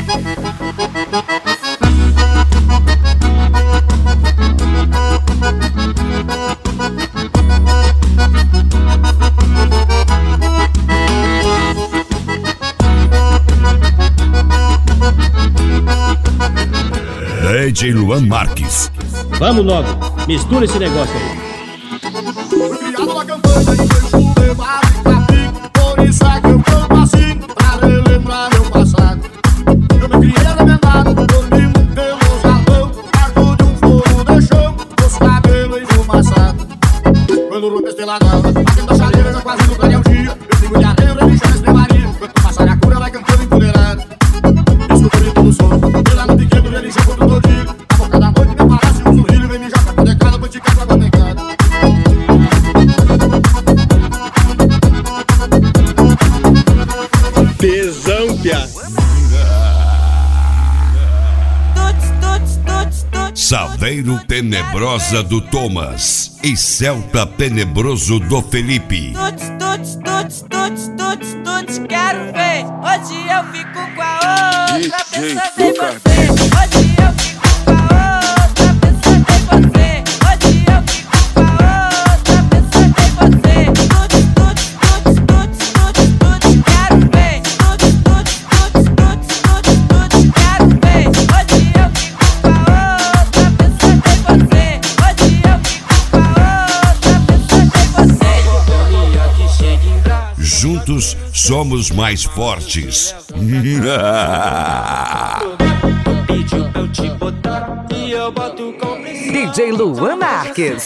DJ Luan Marques. Vamos logo, mistura esse negócio aí. Fui criado na campanha e vejo levado pra mim. Por isso é que eu canto assim, pra relembrar meu passado. Eu me criei arrebentado, dormindo pelo salão, perto de um fogo de chão, os cabelos enfumaçados. Quando o roupa esteladão, aqui da chaleira já quase no clareio dia. Eu sigo de arreio, me chama de Maria. Quanto passar a cura, vai cantando empoderado. Escuto todo o som, pela no pequeno, religião contra o todilho. A boca da noite me parece um sorrilho, vem me joga pra decada, vou te caçar pra decada. Tesão, pia. Saveiro Tenebrosa do Thomas e Celta Tenebroso do Felipe. Quero ver. Hoje eu fico com a outra, pensando em você. Hoje eu fico com a outra, pensando em você. Hoje eu fico com a outra, pensando em você. Quero ver. Quero ver. Hoje eu fico com a outra, pensando em você. Hoje eu fico com a outra, pensando em você. Juntos somos mais fortes. DJ Luan Marques.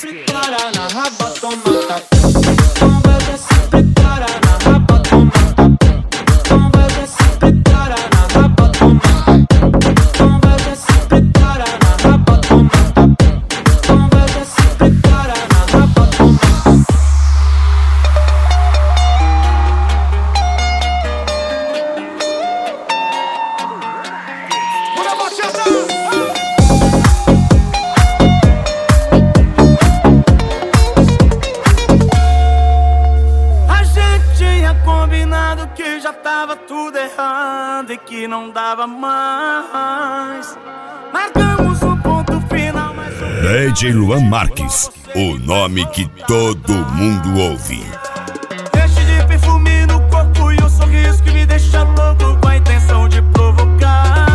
Que já tava tudo errado e que não dava mais. Marcamos um ponto final, mas DJ Luan Marques, o nome que todo mundo ouve. enche de perfume no corpo e um sorriso que me deixa louco com a intenção de provocar.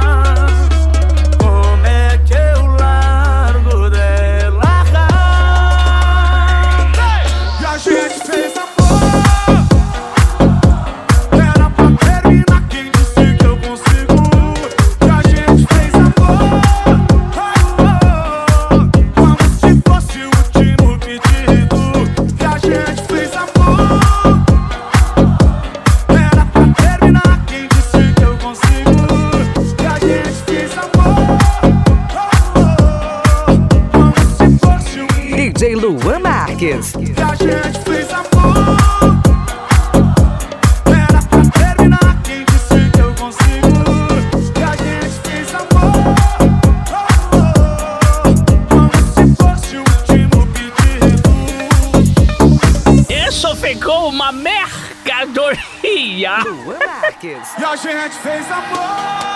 Como é que eu largo dela? E a gente fez amor. DJ Luan Marques. E a gente fez amor. Era pra terminar, quem disse que eu consigo? E a gente fez amor. Como se fosse o último pedido. Isso ficou uma mercadoria. Luan Marques. E a gente fez amor.